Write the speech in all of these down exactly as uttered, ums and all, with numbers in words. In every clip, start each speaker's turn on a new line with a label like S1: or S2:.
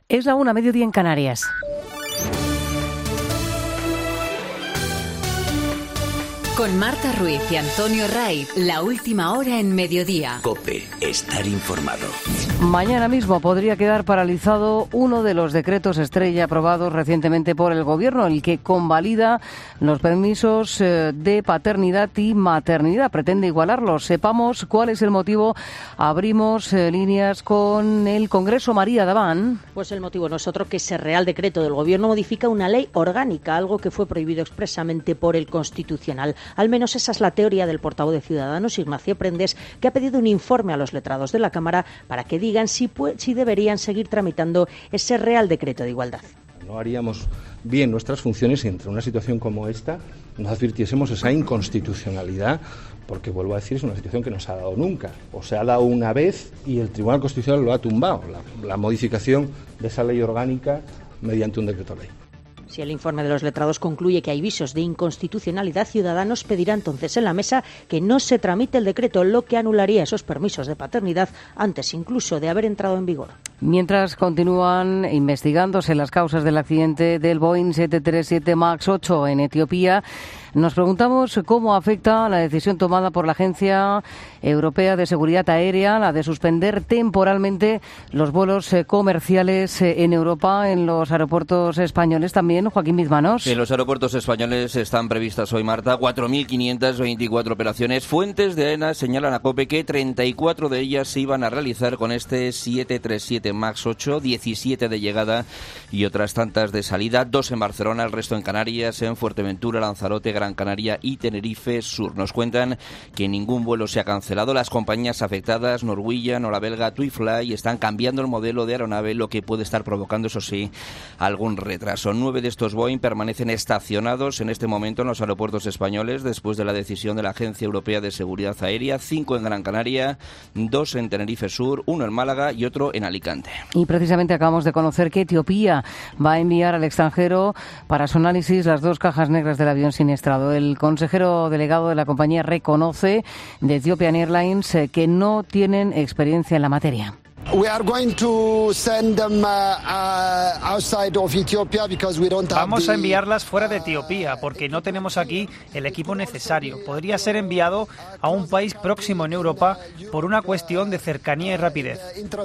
S1: Es la una, mediodía en Canarias.
S2: Con Marta Ruiz y Antonio Raiz, la última hora en Mediodía.
S3: COPE, estar informado.
S1: Mañana mismo podría quedar paralizado uno de los decretos estrella aprobados recientemente por el Gobierno, el que convalida los permisos de paternidad y maternidad. Pretende igualarlos. Sepamos cuál es el motivo. Abrimos eh, líneas con el Congreso. María Daván.
S4: Pues el motivo no es otro que ese Real Decreto del Gobierno modifica una ley orgánica, algo que fue prohibido expresamente por el Constitucional. Al menos esa es la teoría del portavoz de Ciudadanos, Ignacio Prendes, que ha pedido un informe a los letrados de la Cámara para que digan si, si deberían seguir tramitando ese Real Decreto de Igualdad.
S5: No haríamos bien nuestras funciones si entre una situación como esta nos advirtiésemos esa inconstitucionalidad, porque, vuelvo a decir, es una situación que no se ha dado nunca, o se ha dado una vez y el Tribunal Constitucional lo ha tumbado, la, la modificación de esa ley orgánica mediante un decreto ley.
S4: Si el informe de los letrados concluye que hay visos de inconstitucionalidad, Ciudadanos pedirá entonces en la mesa que no se tramite el decreto, lo que anularía esos permisos de paternidad antes incluso de haber entrado en vigor.
S1: Mientras continúan investigándose las causas del accidente del Boeing siete tres siete MAX ocho en Etiopía, nos preguntamos cómo afecta la decisión tomada por la Agencia Europea de Seguridad Aérea, la de suspender temporalmente los vuelos comerciales en Europa, en los aeropuertos españoles también. Joaquín Bizmanos.
S6: En los aeropuertos españoles están previstas hoy, Marta, cuatro mil quinientas veinticuatro operaciones. Fuentes de AENA señalan a COPE que treinta y cuatro de ellas se iban a realizar con este siete tres siete MAX ocho, diecisiete de llegada y otras tantas de salida, dos en Barcelona, el resto en Canarias, en Fuerteventura, Lanzarote, Gran Canaria y Tenerife Sur. Nos cuentan que ningún vuelo se ha cancelado. Las compañías afectadas, Norwegian o la belga TuiFly, están cambiando el modelo de aeronave, lo que puede estar provocando, eso sí, algún retraso. Nueve de estos Boeing permanecen estacionados en este momento en los aeropuertos españoles después de la decisión de la Agencia Europea de Seguridad Aérea, cinco en Gran Canaria, dos en Tenerife Sur, uno en Málaga y otro en Alicante.
S1: Y precisamente acabamos de conocer que Etiopía va a enviar al extranjero para su análisis las dos cajas negras del avión siniestrado. El consejero delegado de la compañía reconoce de Ethiopian Airlines que no tienen experiencia en la materia.
S7: Vamos a enviarlas fuera de Etiopía porque no tenemos aquí el equipo necesario. Podría ser enviado a un país próximo en Europa por una cuestión de cercanía y rapidez.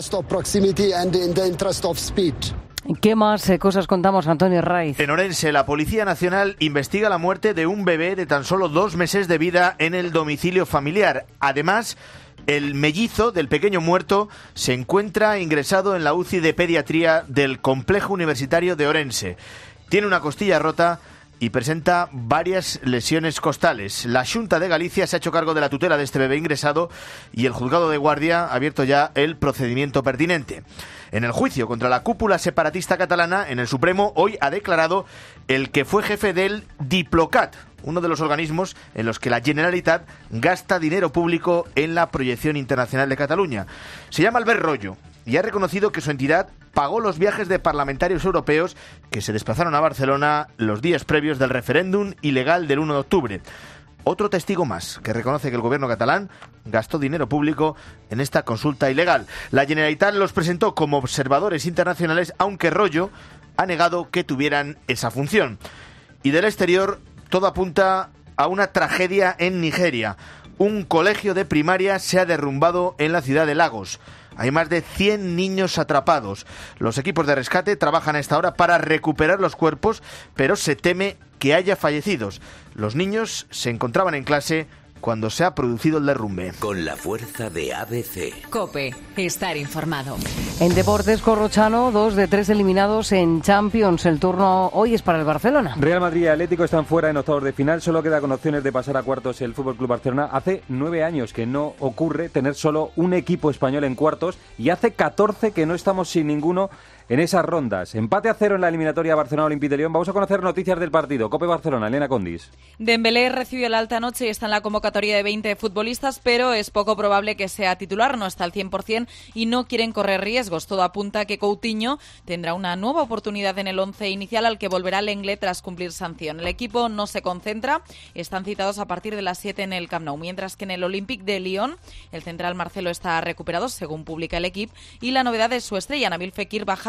S1: ¿Qué más eh, cosas contamos, Antonio Raiz?
S8: En Orense, la Policía Nacional investiga la muerte de un bebé de tan solo dos meses de vida en el domicilio familiar. Además, el mellizo del pequeño muerto se encuentra ingresado en la U C I de pediatría del Complejo Universitario de Orense. Tiene una costilla rota y presenta varias lesiones costales. La Xunta de Galicia se ha hecho cargo de la tutela de este bebé ingresado y el juzgado de guardia ha abierto ya el procedimiento pertinente. En el juicio contra la cúpula separatista catalana, en el Supremo, hoy ha declarado el que fue jefe del Diplocat, uno de los organismos en los que la Generalitat gasta dinero público en la proyección internacional de Cataluña. Se llama Albert Royo y ha reconocido que su entidad pagó los viajes de parlamentarios europeos que se desplazaron a Barcelona los días previos del referéndum ilegal del uno de octubre. Otro testigo más que reconoce que el gobierno catalán gastó dinero público en esta consulta ilegal. La Generalitat los presentó como observadores internacionales, aunque Royo ha negado que tuvieran esa función. Y del exterior, todo apunta a una tragedia en Nigeria. Un colegio de primaria se ha derrumbado en la ciudad de Lagos. Hay más de cien niños atrapados. Los equipos de rescate trabajan a esta hora para recuperar los cuerpos, pero se teme que haya fallecidos. Los niños se encontraban en clase cuando se ha producido el derrumbe.
S3: Con la fuerza de A B C.
S2: COPE, estar informado.
S1: En deportes, Corrochano, dos de tres eliminados en Champions. El turno hoy es para el Barcelona.
S9: Real Madrid y Atlético están fuera en octavos de final. Solo queda con opciones de pasar a cuartos el F C Barcelona. Hace nueve años que no ocurre tener solo un equipo español en cuartos y hace catorce que no estamos sin ninguno en esas rondas. Empate a cero en la eliminatoria Barcelona-Olympique de Lyon. Vamos a conocer noticias del partido. COPE Barcelona, Elena Condis.
S10: Dembélé recibió la alta noche y está en la convocatoria de veinte futbolistas, pero es poco probable que sea titular, no está al cien por ciento y no quieren correr riesgos. Todo apunta a que Coutinho tendrá una nueva oportunidad en el once inicial al que volverá Lenglet tras cumplir sanción. El equipo no se concentra, están citados a partir de las siete en el Camp Nou, mientras que en el Olympique de Lyon el central Marcelo está recuperado, según publica el equipo, y la novedad es su estrella, Nabil Fekir, baja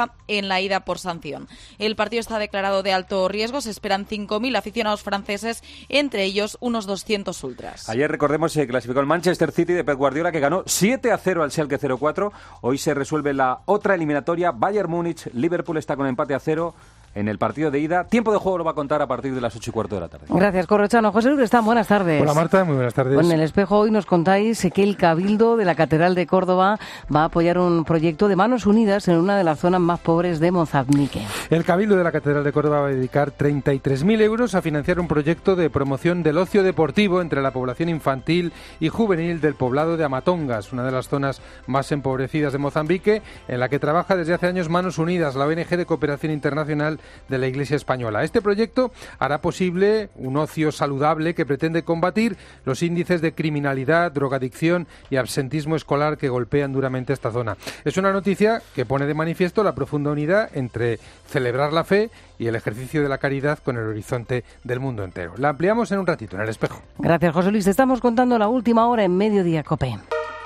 S10: baja en la ida por sanción. El partido está declarado de alto riesgo. Se esperan cinco mil aficionados franceses, entre ellos unos doscientos ultras.
S9: Ayer, recordemos, se clasificó el Manchester City de Pep Guardiola, que ganó siete a cero al Schalke cero cuatro. Hoy se resuelve la otra eliminatoria. Bayern Múnich, Liverpool está con empate a cero en el partido de ida. Tiempo de juego lo va a contar a partir de las ocho y cuarto de la tarde.
S1: Gracias, Corrochano. José Luis Restán, buenas tardes.
S11: Hola, Marta, muy buenas tardes.
S1: Bueno, en El Espejo hoy nos contáis que el Cabildo de la Catedral de Córdoba va a apoyar un proyecto de Manos Unidas en una de las zonas más pobres de Mozambique.
S11: El Cabildo de la Catedral de Córdoba va a dedicar treinta y tres mil euros a financiar un proyecto de promoción del ocio deportivo entre la población infantil y juvenil del poblado de Amatongas, una de las zonas más empobrecidas de Mozambique, en la que trabaja desde hace años Manos Unidas, la O N G de cooperación internacional de la Iglesia española. Este proyecto hará posible un ocio saludable que pretende combatir los índices de criminalidad, drogadicción y absentismo escolar que golpean duramente esta zona. Es una noticia que pone de manifiesto la profunda unidad entre celebrar la fe y el ejercicio de la caridad con el horizonte del mundo entero. La ampliamos en un ratito en El Espejo.
S1: Gracias, José Luis. Te estamos contando la última hora en Mediodía COPE.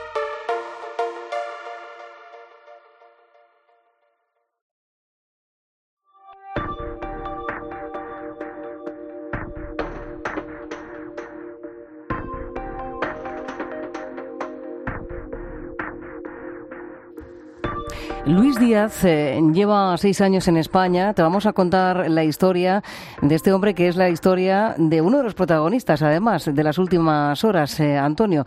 S1: Luis Díaz eh, lleva seis años en España. Te vamos a contar la historia de este hombre, que es la historia de uno de los protagonistas, además, de las últimas horas, eh, Antonio.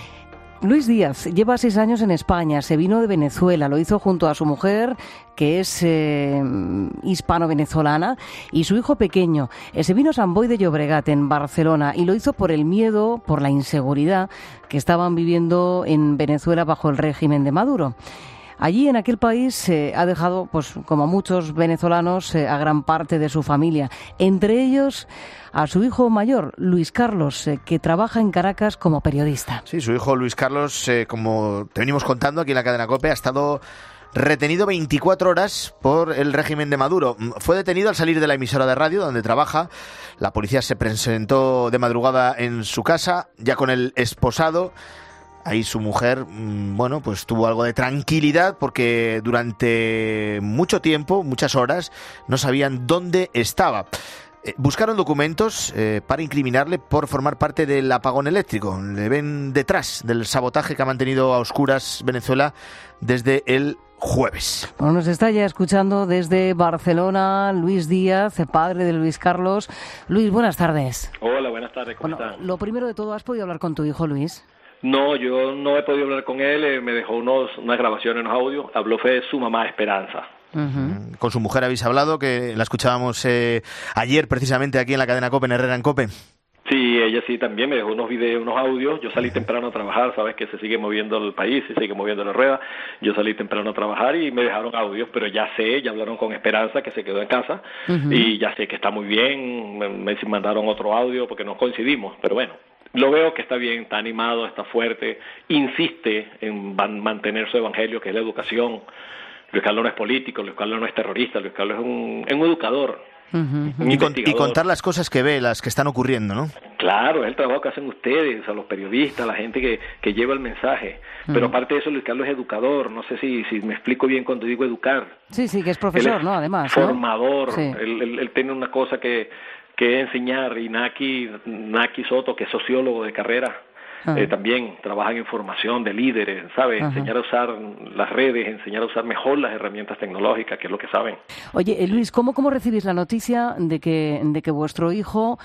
S1: Luis Díaz lleva seis años en España, se vino de Venezuela, lo hizo junto a su mujer, que es eh, hispano-venezolana, y su hijo pequeño. Eh, se vino a Sant Boi de Llobregat, en Barcelona, y lo hizo por el miedo, por la inseguridad que estaban viviendo en Venezuela bajo el régimen de Maduro. Allí, en aquel país, eh, ha dejado, pues como muchos venezolanos, eh, a gran parte de su familia. Entre ellos, a su hijo mayor, Luis Carlos, eh, que trabaja en Caracas como periodista.
S8: Sí, su hijo Luis Carlos, eh, como te venimos contando aquí en la cadena COPE, ha estado retenido veinticuatro horas por el régimen de Maduro. Fue detenido al salir de la emisora de radio donde trabaja. La policía se presentó de madrugada en su casa, ya con el esposado. Ahí su mujer, bueno, pues tuvo algo de tranquilidad porque durante mucho tiempo, muchas horas, no sabían dónde estaba. Eh, buscaron documentos eh, para incriminarle por formar parte del apagón eléctrico. Le ven detrás del sabotaje que ha mantenido a oscuras Venezuela desde el jueves.
S1: Bueno, nos está ya escuchando desde Barcelona Luis Díaz, padre de Luis Carlos. Luis, buenas tardes.
S12: Hola, buenas tardes, ¿cómo
S1: bueno,
S12: están?
S1: Lo primero de todo, ¿has podido hablar con tu hijo, Luis?
S12: No, yo no he podido hablar con él, eh, me dejó unos, unas grabaciones, unos audios, habló fue su mamá Esperanza.
S8: Uh-huh. Con su mujer habéis hablado, que la escuchábamos eh, ayer precisamente aquí en la cadena COPE, en Herrera en COPE.
S12: Sí, ella sí también me dejó unos videos, unos audios. Yo salí temprano a trabajar, sabes que se sigue moviendo el país, se sigue moviendo la rueda. Yo salí temprano a trabajar y me dejaron audios, pero ya sé, ya hablaron con Esperanza, que se quedó en casa, uh-huh. y ya sé que está muy bien. Me, me mandaron otro audio porque no coincidimos, pero bueno. Lo veo que está bien, está animado, está fuerte, insiste en mantener su evangelio, que es la educación. Luis Carlos no es político, Luis Carlos no es terrorista, Luis Carlos es un, es un educador.
S8: Uh-huh. Un y, con, y contar las cosas que ve, las que están ocurriendo, ¿no?
S12: Claro, es el trabajo que hacen ustedes, o sea, los periodistas, la gente que, que lleva el mensaje. Uh-huh. Pero aparte de eso, Luis Carlos es educador. No sé si, si me explico bien cuando digo educar.
S1: Sí, sí, que es profesor, ¿no? Además,
S12: formador.
S1: ¿no? Sí.
S12: Él, él, él tiene una cosa que... que enseñar, y Naki, Naki Soto, que es sociólogo de carrera, uh-huh. eh, también trabaja en formación de líderes, ¿sabe? Uh-huh. Enseñar a usar las redes, enseñar a usar mejor las herramientas tecnológicas, que es lo que saben.
S1: Oye, eh, Luis, ¿cómo, cómo recibís la noticia de que, de que vuestro hijo,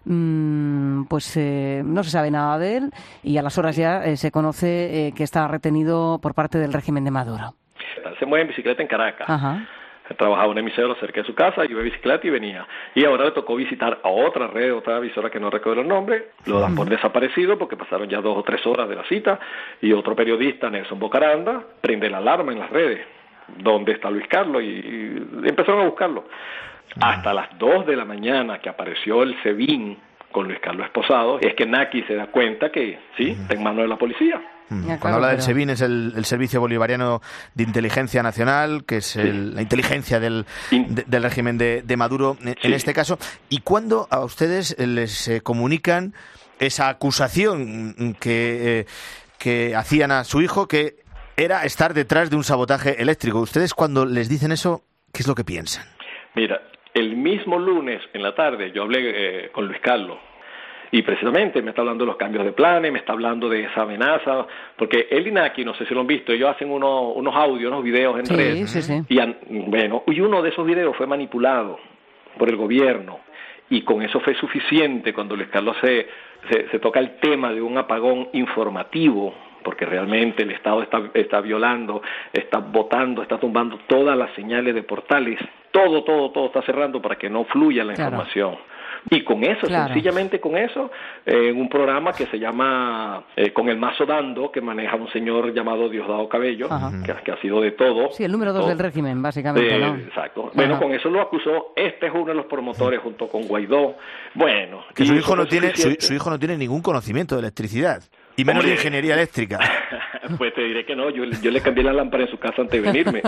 S1: mmm, pues eh, no se sabe nada de él, y a las horas ya eh, se conoce eh, que está retenido por parte del régimen de Maduro?
S12: Se mueve en bicicleta en Caracas.
S1: Ajá.
S12: Trabajaba en una emisora cerca de su casa, iba en bicicleta y venía. Y ahora le tocó visitar a otra red, otra emisora que no recuerdo el nombre, lo dan por desaparecido porque pasaron ya dos o tres horas de la cita, y otro periodista, Nelson Bocaranda, prende la alarma en las redes, ¿dónde está Luis Carlos? Y, y empezaron a buscarlo. Hasta las dos de la mañana que apareció el SEBIN con Luis Carlos esposado, es que Naki se da cuenta que sí, está en manos de la policía.
S8: Mm. Cuando claro, habla del pero... SEBIN es el, el Servicio Bolivariano de Inteligencia Nacional, que es el, sí. la inteligencia del, de, del régimen de, de Maduro en sí. este caso. ¿Y cuándo a ustedes les eh, comunican esa acusación que, eh, que hacían a su hijo, que era estar detrás de un sabotaje eléctrico. Ustedes cuando les dicen eso, ¿qué es lo que piensan?
S12: Mira, el mismo lunes en la tarde yo hablé eh, con Luis Carlos y precisamente me está hablando de los cambios de planes, me está hablando de esa amenaza, porque él y Naki, no sé si lo han visto, ellos hacen uno, unos audios, unos videos en
S1: sí,
S12: red,
S1: sí, sí.
S12: Y, han, bueno, y uno de esos videos fue manipulado por el gobierno y con eso fue suficiente cuando Luis Carlos se, se, se toca el tema de un apagón informativo, porque realmente el Estado está, está violando, está botando, está tumbando todas las señales de portales, todo, todo, todo está cerrando para que no fluya la claro. información. Y con eso, claro. sencillamente con eso, eh, en un programa que se llama eh, Con el Mazo Dando, que maneja un señor llamado Diosdado Cabello, que, que ha sido de todo.
S1: Sí, el número dos del régimen, básicamente,
S12: eh,
S1: ¿no?
S12: Exacto. Ajá. Bueno, con eso lo acusó, este es uno de los promotores junto con Guaidó. Bueno.
S8: Que su hijo, no tiene, su, su hijo no tiene ningún conocimiento de electricidad. Y menos Hombre, de ingeniería eléctrica.
S12: Pues te diré que no, yo, yo le cambié la lámpara en su casa antes de venirme.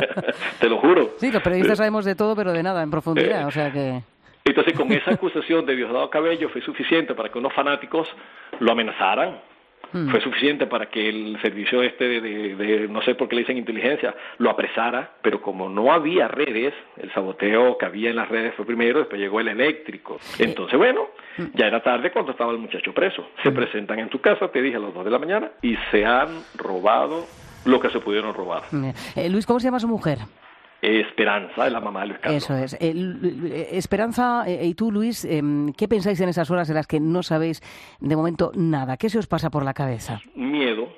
S12: Te lo juro.
S1: Sí, los periodistas sabemos de todo, pero de nada, en profundidad, eh, o sea que...
S12: Entonces, con esa acusación de Diosdado Cabello fue suficiente para que unos fanáticos lo amenazaran. Mm. Fue suficiente para que el servicio este de, de, de, no sé por qué le dicen inteligencia, lo apresara, pero como no había redes, el saboteo que había en las redes fue primero, después llegó el eléctrico. Entonces, bueno, ya era tarde cuando estaba el muchacho preso. Se presentan en tu casa, te dije, a las dos de la mañana, y se han robado lo que se pudieron robar.
S1: Eh, Luis, ¿cómo se llama su mujer?
S12: Esperanza, es la mamá de Luis Carlos.
S1: Eso es. Eh, Esperanza, eh, y tú, Luis, eh, ¿qué pensáis en esas horas en las que no sabéis de momento nada? ¿Qué se os pasa por la cabeza?
S12: Miedo,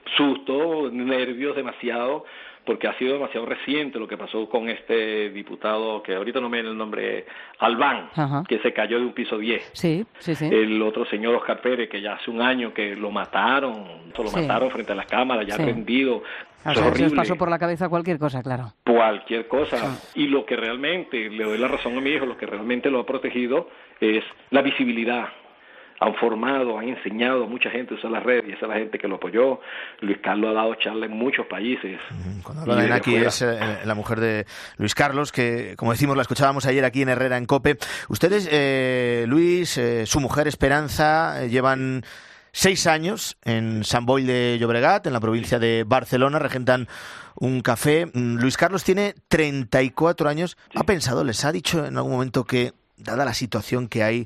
S12: susto, nervios demasiado, porque ha sido demasiado reciente lo que pasó con este diputado, que ahorita no me viene el nombre, Albán, Ajá. que se cayó de un piso diez.
S1: Sí, sí, sí.
S12: El otro señor Oscar Pérez, que ya hace un año que lo mataron, lo sí. mataron frente a las cámaras, ya sí. rendido.
S1: O sea, se os pasó por la cabeza cualquier cosa, claro.
S12: Cualquier cosa. Sí. Y lo que realmente, le doy la razón a mi hijo, lo que realmente lo ha protegido es la visibilidad. Han formado, han enseñado a mucha gente a usar las redes y esa es la gente que lo apoyó. Luis Carlos ha dado charla en muchos países.
S8: Cuando habla de Naki es eh, la mujer de Luis Carlos, que como decimos la escuchábamos ayer aquí en Herrera en COPE. Ustedes, eh, Luis, eh, su mujer Esperanza, eh, llevan seis años en Sant Boi de Llobregat, en la provincia de Barcelona, regentan un café. Luis Carlos tiene treinta y cuatro años. ¿Ha pensado, les ha dicho en algún momento que, dada la situación que hay,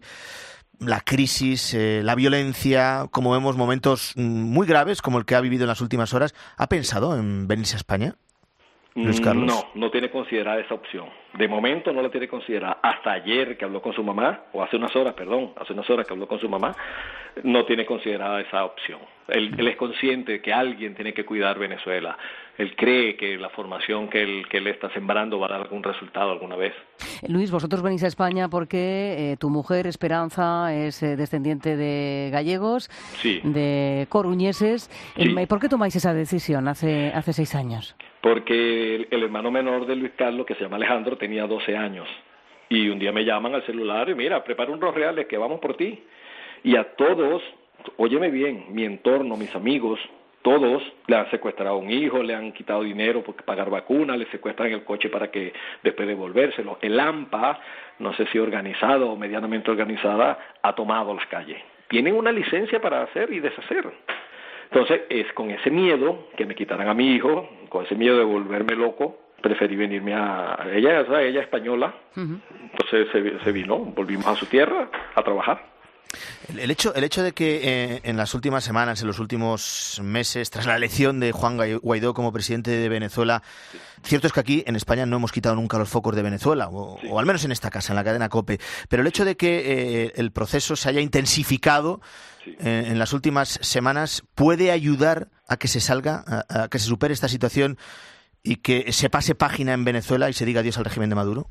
S8: la crisis, eh, la violencia, como vemos momentos muy graves como el que ha vivido en las últimas horas, ¿ha pensado en venirse a España, Luis Carlos?
S12: No, no tiene considerada esa opción. De momento no la tiene considerada. Hasta ayer que habló con su mamá, o hace unas horas, perdón, hace unas horas que habló con su mamá, no tiene considerada esa opción. Él, él es consciente de que alguien tiene que cuidar Venezuela. Él cree que la formación que él, que él está sembrando va a dar algún resultado alguna vez.
S1: Luis, vosotros venís a España porque eh, tu mujer, Esperanza, es eh, descendiente de gallegos,
S12: sí.
S1: de coruñeses.
S12: Sí.
S1: ¿Por qué tomáis esa decisión hace, hace seis años?
S12: Porque el, el hermano menor de Luis Carlos, que se llama Alejandro, tenía doce años. Y un día me llaman al celular y mira, prepara unos reales que vamos por ti. Y a todos, óyeme bien, mi entorno, mis amigos, todos le han secuestrado a un hijo, le han quitado dinero por pagar vacunas, le secuestran el coche para que después devolvérselo. El AMPA, no sé si organizado o medianamente organizada, ha tomado las calles. Tienen una licencia para hacer y deshacer. Entonces, es con ese miedo que me quitaran a mi hijo, con ese miedo de volverme loco, preferí venirme a... Ella, o sea, ella es española, uh-huh. Entonces se, se vino, volvimos a su tierra a trabajar.
S8: El hecho, el hecho de que eh, en las últimas semanas, en los últimos meses, tras la elección de Juan Guaidó como presidente de Venezuela, sí. Cierto es que aquí en España no hemos quitado nunca los focos de Venezuela, o, sí. o al menos en esta casa, en la cadena COPE, pero el hecho de que eh, el proceso se haya intensificado sí. eh, en las últimas semanas puede ayudar a que se salga, a, a que se supere esta situación y que se pase página en Venezuela y se diga adiós al régimen de Maduro.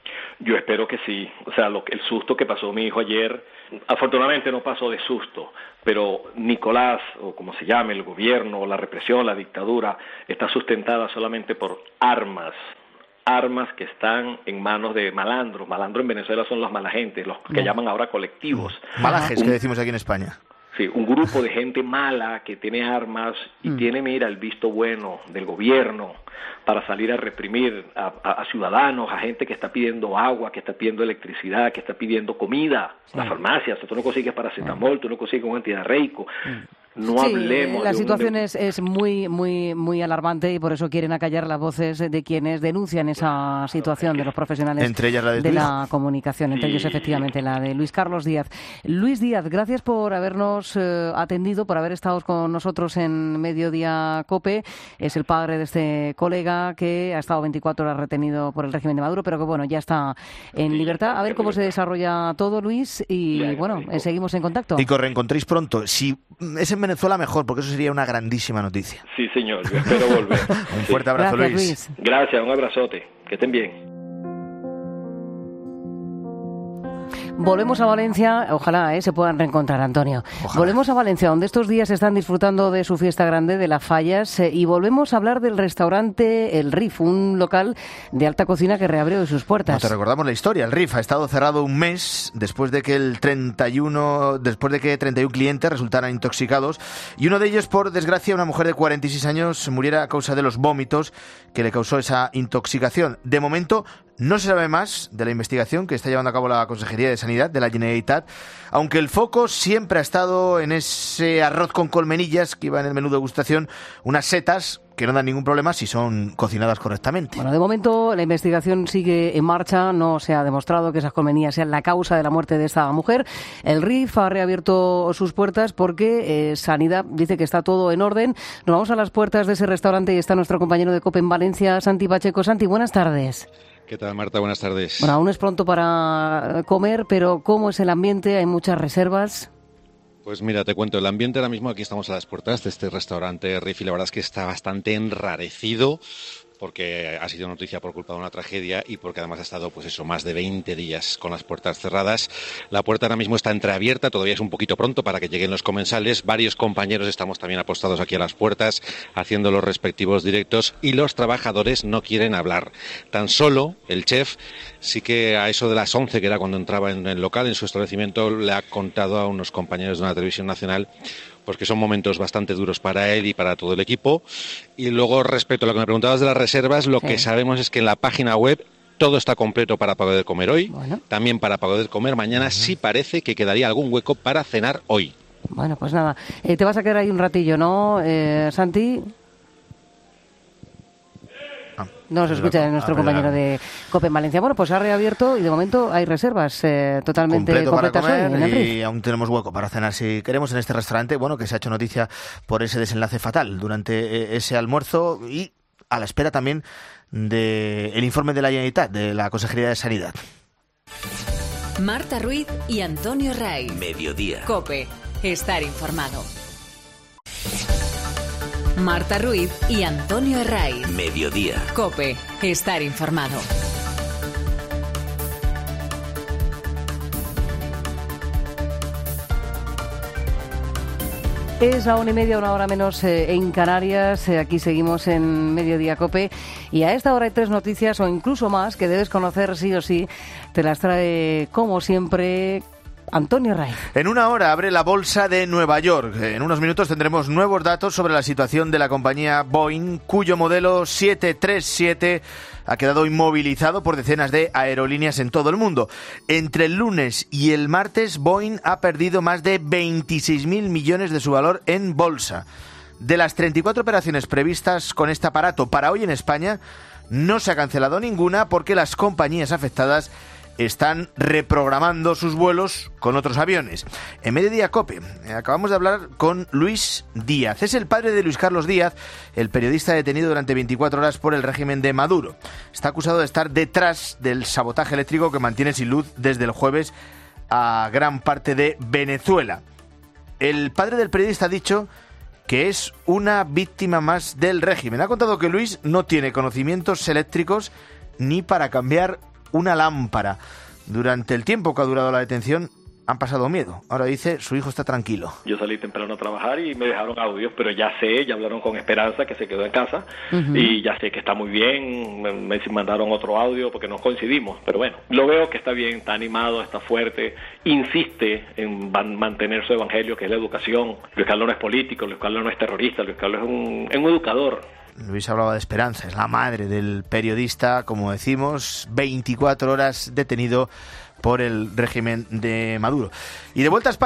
S12: Yo espero que sí. O sea, lo, el susto que pasó mi hijo ayer, afortunadamente no pasó de susto, pero Nicolás, o como se llame, el gobierno, la represión, la dictadura, está sustentada solamente por armas, armas que están en manos de malandros. Malandros en Venezuela son los malagentes, los que no. llaman ahora colectivos.
S8: Malajes, un, que decimos aquí en España.
S12: Sí, un grupo de gente mala que tiene armas y mm. tiene, mira, el visto bueno del gobierno para salir a reprimir a, a, a ciudadanos, a gente que está pidiendo agua, que está pidiendo electricidad, que está pidiendo comida. Sí. Las farmacias, tú no consigues paracetamol, sí. tú no consigues un antidiarreico. Sí. No
S1: sí,
S12: hablemos
S1: la
S12: de un-
S1: situación es, es muy, muy, muy alarmante y por eso quieren acallar las voces de quienes denuncian esa situación de los profesionales
S8: Entre ellas la de tu
S1: de
S8: hijo.
S1: la comunicación, entre
S12: Sí.
S1: ellos efectivamente la de Luis Carlos Díaz. Luis Díaz, gracias por habernos eh, atendido, por haber estado con nosotros en Mediodía COPE. Es el padre de este colega que ha estado veinticuatro horas retenido por el régimen de Maduro, pero que bueno, ya está en libertad. A ver cómo se desarrolla todo, Luis, y bueno, eh, seguimos en contacto.
S8: Y que os reencontréis pronto. Si es en Venezuela, mejor, porque eso sería una grandísima noticia.
S12: Sí, señor, yo espero volver.
S8: Un fuerte abrazo,
S1: Gracias,
S8: Luis.
S1: Luis.
S12: Gracias, un abrazote. Que estén bien.
S1: Volvemos a Valencia, ojalá eh, se puedan reencontrar, Antonio.
S8: Ojalá.
S1: Volvemos a Valencia, donde estos días están disfrutando de su fiesta grande de las Fallas, eh, y volvemos a hablar del restaurante El Rif, un local de alta cocina que reabrió hoy sus
S8: No
S1: puertas.
S8: te recordamos la historia. El R I F ha estado cerrado un mes después de que el treinta y uno, después de que treinta y uno clientes resultaran intoxicados y uno de ellos, por desgracia, una mujer de cuarenta y seis años, muriera a causa de los vómitos que le causó esa intoxicación. De momento no se sabe más de la investigación que está llevando a cabo la Consejería de Sanidad de la Generalitat, aunque el foco siempre ha estado en ese arroz con colmenillas que iba en el menú de degustación, unas setas que no dan ningún problema si son cocinadas correctamente.
S1: Bueno, de momento la investigación sigue en marcha, no se ha demostrado que esas colmenillas sean la causa de la muerte de esta mujer. El R I F ha reabierto sus puertas porque eh, Sanidad dice que está todo en orden. Nos vamos a las puertas de ese restaurante y está nuestro compañero de COPE en Valencia, Santi Pacheco. Santi, buenas tardes.
S13: ¿Qué tal, Marta? Buenas tardes.
S1: Bueno, aún es pronto para comer, pero ¿cómo es el ambiente? ¿Hay muchas reservas?
S13: Pues mira, te cuento, el ambiente ahora mismo, aquí estamos a las puertas de este restaurante R I F y la verdad es que está bastante enrarecido porque ha sido noticia por culpa de una tragedia y porque además ha estado, pues eso, más de veinte días con las puertas cerradas. La puerta ahora mismo está entreabierta, todavía es un poquito pronto para que lleguen los comensales. Varios compañeros estamos también apostados aquí a las puertas haciendo los respectivos directos y los trabajadores no quieren hablar. Tan solo el chef sí que a eso de las once, que era cuando entraba en el local, en su establecimiento, le ha contado a unos compañeros de una televisión nacional pues que son momentos bastante duros para él y para todo el equipo. Y luego, respecto a lo que me preguntabas de las reservas, lo sí. que sabemos es que en la página web todo está completo para poder comer hoy, bueno. también para poder comer mañana. Uh-huh. Sí parece que quedaría algún hueco para cenar hoy.
S1: Bueno, pues nada, eh, te vas a quedar ahí un ratillo, ¿no, eh, Santi? No se escucha nuestro compañero de COPE en Valencia. Bueno, pues ha reabierto y de momento hay reservas eh, totalmente
S8: completo
S1: completas
S8: para comer
S1: hoy en el R I F.
S8: y aún tenemos hueco para cenar si queremos en este restaurante, bueno, que se ha hecho noticia por ese desenlace fatal durante ese almuerzo y a la espera también del informe de la Generalitat, de la Consejería de Sanidad.
S2: Marta Ruiz y Antonio Raiz.
S3: Mediodía.
S2: COPE. Estar informado. Marta Ruiz y Antonio Raiz.
S3: Mediodía.
S2: COPE. Estar informado.
S1: Es la una y media, una hora menos eh, en Canarias. Eh, aquí seguimos en Mediodía COPE. Y a esta hora hay tres noticias, o incluso más, que debes conocer sí o sí. Te las trae, como siempre, Antonio Raiz.
S8: En una hora abre la bolsa de Nueva York. En unos minutos tendremos nuevos datos sobre la situación de la compañía Boeing, cuyo modelo siete tres siete ha quedado inmovilizado por decenas de aerolíneas en todo el mundo. Entre el lunes y el martes, Boeing ha perdido más de veintiséis mil millones de su valor en bolsa. De las treinta y cuatro operaciones previstas con este aparato para hoy en España, no se ha cancelado ninguna porque las compañías afectadas están reprogramando sus vuelos con otros aviones. En Mediodía COPE acabamos de hablar con Luis Díaz. Es el padre de Luis Carlos Díaz, el periodista detenido durante veinticuatro horas por el régimen de Maduro. Está acusado de estar detrás del sabotaje eléctrico que mantiene sin luz desde el jueves a gran parte de Venezuela. El padre del periodista ha dicho que es una víctima más del régimen. Ha contado que Luis no tiene conocimientos eléctricos ni para cambiar una lámpara. Durante el tiempo que ha durado la detención han pasado miedo. Ahora dice, su hijo está tranquilo.
S12: Yo salí temprano a trabajar y me dejaron audios, pero ya sé, ya hablaron con Esperanza, que se quedó en casa, uh-huh. y ya sé que está muy bien. Me, me mandaron otro audio porque no coincidimos, pero bueno, lo veo que está bien, está animado, está fuerte, insiste en van, mantener su evangelio, que es la educación. Luis Carlos no es político, Luis Carlos no es terrorista, Luis Carlos es un, es un educador.
S8: Luis hablaba de Esperanza, es la madre del periodista, como decimos, veinticuatro horas detenido por el régimen de Maduro. Y de vuelta a España,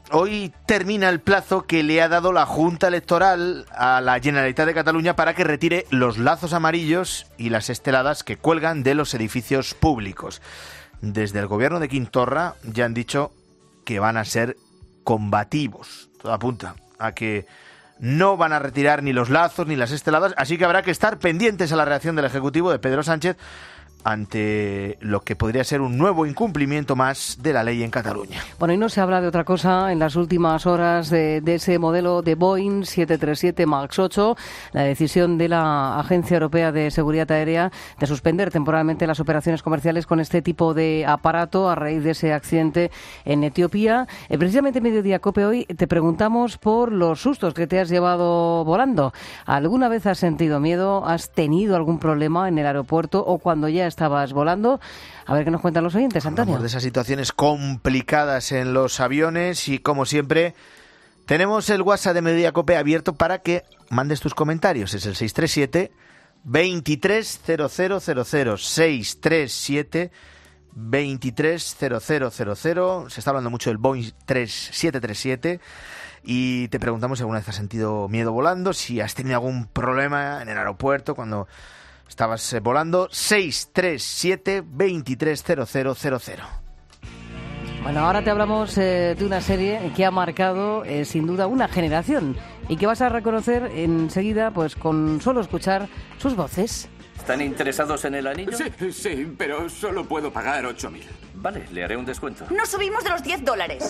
S8: hoy termina el plazo que le ha dado la Junta Electoral a la Generalitat de Cataluña para que retire los lazos amarillos y las esteladas que cuelgan de los edificios públicos. Desde el gobierno de Quim Torra ya han dicho que van a ser combativos. Todo apunta a que no van a retirar ni los lazos ni las esteladas, así que habrá que estar pendientes a la reacción del Ejecutivo de Pedro Sánchez ante lo que podría ser un nuevo incumplimiento más de la ley en Cataluña.
S1: Bueno, y no se habla de otra cosa en las últimas horas de, de ese modelo de Boeing siete treinta y siete MAX ocho, la decisión de la Agencia Europea de Seguridad Aérea de suspender temporalmente las operaciones comerciales con este tipo de aparato a raíz de ese accidente en Etiopía. Eh, precisamente en Mediodía Cope hoy te preguntamos por los sustos que te has llevado volando. ¿Alguna vez has sentido miedo? ¿Has tenido algún problema en el aeropuerto o cuando ya estabas volando? A ver qué nos cuentan los oyentes, Antonio.
S8: Hablamos de esas situaciones complicadas en los aviones y, como siempre, tenemos el WhatsApp de Mediodía Cope abierto para que mandes tus comentarios. Es el seis tres siete, veintitrés cero cero cero cero, seis tres siete, veintitrés cero cero cero cero. Se está hablando mucho del Boeing siete treinta y siete y te preguntamos si alguna vez has sentido miedo volando, si has tenido algún problema en el aeropuerto cuando estabas volando. Seis tres siete, veintitrés cero cero cero cero.
S1: Bueno, ahora te hablamos eh, de una serie que ha marcado eh, sin duda una generación y que vas a reconocer enseguida pues con solo escuchar sus voces.
S14: ¿Están interesados en el anillo?
S15: Sí, sí, pero solo puedo pagar ocho mil.
S14: Vale, le haré un descuento.
S16: Nos subimos de los diez dólares.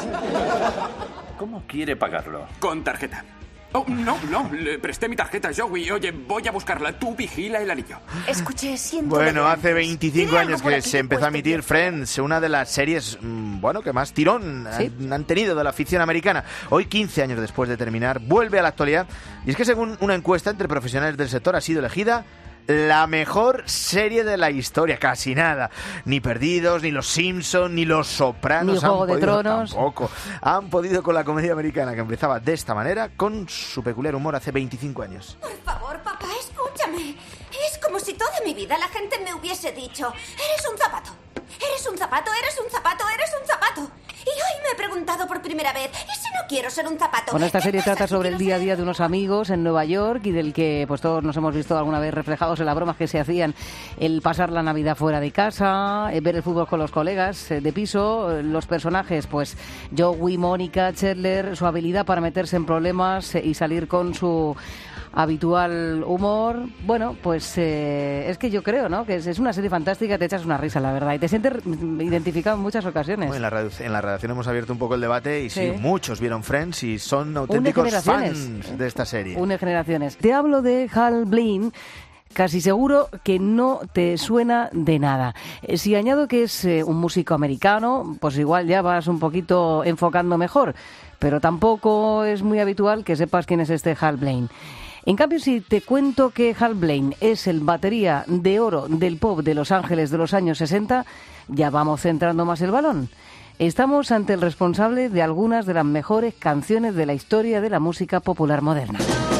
S14: ¿Cómo quiere pagarlo?
S15: Con tarjeta. Oh, no, no, le presté mi tarjeta a Joey. Oye, voy a buscarla. Tú vigila el anillo.
S16: Escuché, siento...
S8: Bueno, hace veinticinco años que se empezó a emitir Friends, una de las series, bueno, que más tirón ¿Sí? han, han tenido de la ficción americana. Hoy, quince años después de terminar, vuelve a la actualidad. Y es que según una encuesta entre profesionales del sector ha sido elegida la mejor serie de la historia. Casi nada. Ni Perdidos, ni Los Simpson, ni Los Sopranos.
S1: Ni Juego
S8: han
S1: de
S8: podido,
S1: Tronos.
S8: Tampoco. Han podido con la comedia americana que empezaba de esta manera, con su peculiar humor hace veinticinco años.
S16: Por favor, papá, escúchame. Es como si toda mi vida la gente me hubiese dicho: eres un zapato, eres un zapato, eres un zapato, eres un zapato. Y hoy me he preguntado por primera vez: ¿y si no quiero ser un zapato?
S1: Bueno, esta serie trata sobre el día a día de unos amigos en Nueva York y del que pues todos nos hemos visto alguna vez reflejados en las bromas que se hacían, el pasar la Navidad fuera de casa, ver el fútbol con los colegas de piso. Los personajes, pues Joey, Mónica, Chandler, su habilidad para meterse en problemas y salir con su habitual humor. Bueno, pues eh, es que yo creo, ¿no?, que es, es una serie fantástica, te echas una risa, la verdad, y te sientes identificado en muchas ocasiones.
S8: Bueno, en, la redu- en la redacción hemos abierto un poco el debate y sí, sí muchos vieron Friends y son
S1: Une
S8: auténticos
S1: generaciones.
S8: fans de esta serie.
S1: Une generaciones. Te hablo de Hal Blaine. Casi seguro que no te suena de nada. Eh, Si añado que es eh, un músico americano, pues igual ya vas un poquito enfocando mejor. Pero tampoco es muy habitual que sepas quién es este Hal Blaine. En cambio, si te cuento que Hal Blaine es el batería de oro del pop de Los Ángeles de los años sesenta, ya vamos centrando más el balón. Estamos ante el responsable de algunas de las mejores canciones de la historia de la música popular moderna.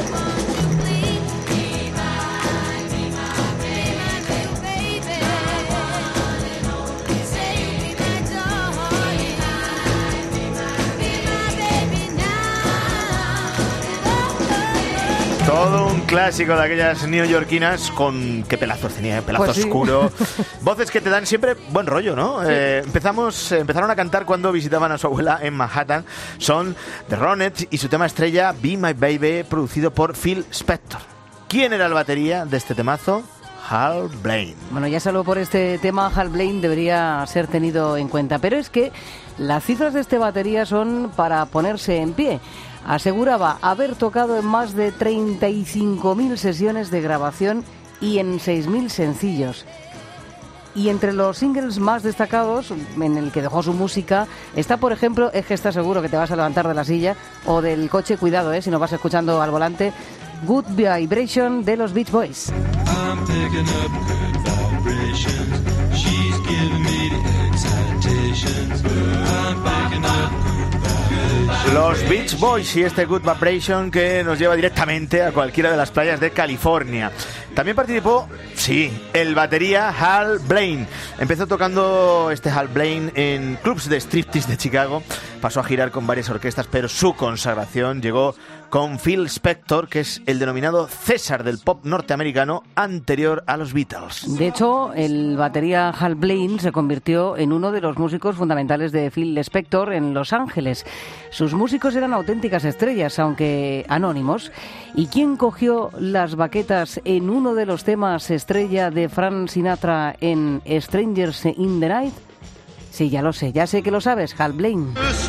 S8: Todo un clásico de aquellas neoyorquinas con... ¿Qué pelazos tenía? ¿eh? Pelazo
S1: Pues sí.
S8: oscuro. Voces que te dan siempre buen rollo, ¿no?
S1: Sí.
S8: Eh, empezamos, eh, empezaron a cantar cuando visitaban a su abuela en Manhattan. Son The Ronettes y su tema estrella Be My Baby, producido por Phil Spector. ¿Quién era el batería de este temazo? Hal Blaine.
S1: Bueno, ya solo por este tema Hal Blaine debería ser tenido en cuenta. Pero es que las cifras de este batería son para ponerse en pie. Aseguraba haber tocado en más de treinta y cinco mil sesiones de grabación y en seis mil sencillos. Y entre los singles más destacados, en el que dejó su música, está, por ejemplo, es que estás seguro que te vas a levantar de la silla o del coche, cuidado, eh, si no vas escuchando al volante, Good Vibration de los Beach Boys.
S17: I'm picking up good vibrations. She's giving me the excitations. I'm picking up good vibrations.
S8: Los Beach Boys y este Good Vibration que nos lleva directamente a cualquiera de las playas de California. También participó, sí, el batería Hal Blaine. Empezó tocando este Hal Blaine en clubs de striptease de Chicago pasó a girar con varias orquestas, pero su consagración llegó con Phil Spector, que es el denominado César del pop norteamericano anterior a los Beatles.
S1: De hecho, el batería Hal Blaine se convirtió en uno de los músicos fundamentales de Phil Spector en Los Ángeles. Sus músicos eran auténticas estrellas, aunque anónimos. ¿Y quién cogió las baquetas en uno de los temas estrella de Frank Sinatra en Strangers in the Night? Sí, ya lo sé, ya sé que lo sabes, Hal Blaine.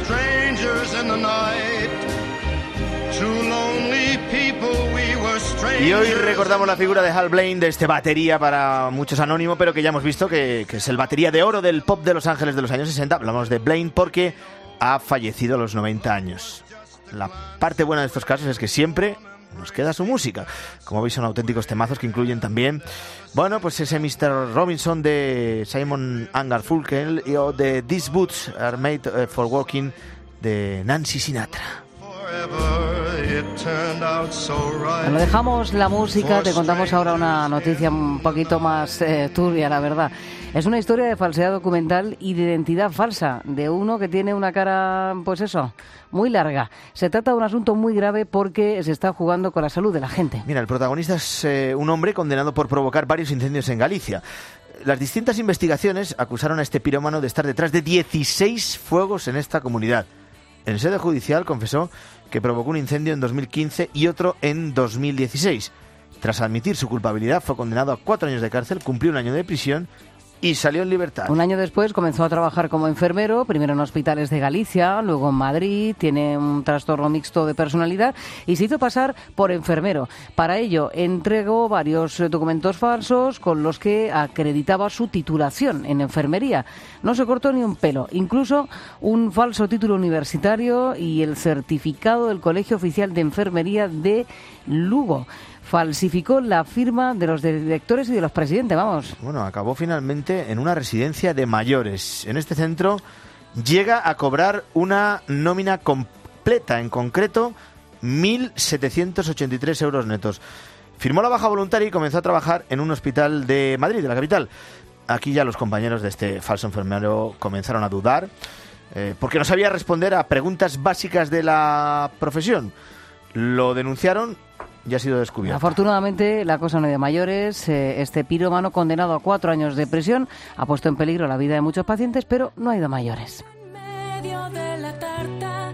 S8: Y hoy recordamos la figura de Hal Blaine, de este batería para muchos anónimo, pero que ya hemos visto que, que es el batería de oro del pop de Los Ángeles de los años sesenta. Hablamos de Blaine porque ha fallecido a los noventa años. La parte buena de estos casos es que siempre nos queda su música. Como veis, son auténticos temazos que incluyen también, bueno, pues ese mister Robinson de Simon and Garfunkel y o de These Boots Are Made for Walking de Nancy Sinatra.
S1: Bueno, dejamos la música, te contamos ahora una noticia un poquito más eh, turbia, la verdad. Es una historia de falsedad documental y de identidad falsa de uno que tiene una cara, pues eso, muy larga. Se trata de un asunto muy grave porque se está jugando con la salud de la gente.
S8: Mira, el protagonista es eh, un hombre condenado por provocar varios incendios en Galicia. Las distintas investigaciones acusaron a este pirómano de estar detrás de dieciséis fuegos en esta comunidad. En sede judicial confesó que provocó un incendio en dos mil quince y otro en dos mil dieciséis. Tras admitir su culpabilidad, fue condenado a cuatro años de cárcel, cumplió un año de prisión y salió en libertad.
S1: Un año después comenzó a trabajar como enfermero, primero en hospitales de Galicia, luego en Madrid. Tiene un trastorno mixto de personalidad y se hizo pasar por enfermero. Para ello entregó varios documentos falsos con los que acreditaba su titulación en enfermería. No se cortó ni un pelo, incluso un falso título universitario y el certificado del Colegio Oficial de Enfermería de Lugo. Falsificó la firma de los directores y de los presidentes, vamos.
S8: Bueno, acabó finalmente en una residencia de mayores. En este centro llega a cobrar una nómina completa, en concreto mil setecientos ochenta y tres euros netos. Firmó la baja voluntaria y comenzó a trabajar en un hospital de Madrid, de la capital. Aquí ya los compañeros de este falso enfermero comenzaron a dudar, eh, porque no sabía responder a preguntas básicas de la profesión. Lo denunciaron. Ya ha sido descubierto.
S1: Afortunadamente, la cosa no es de mayores. Eh, este pirómano, condenado a cuatro años de prisión, ha puesto en peligro la vida de muchos pacientes, pero no ha ido a mayores.
S17: En medio de la tarta.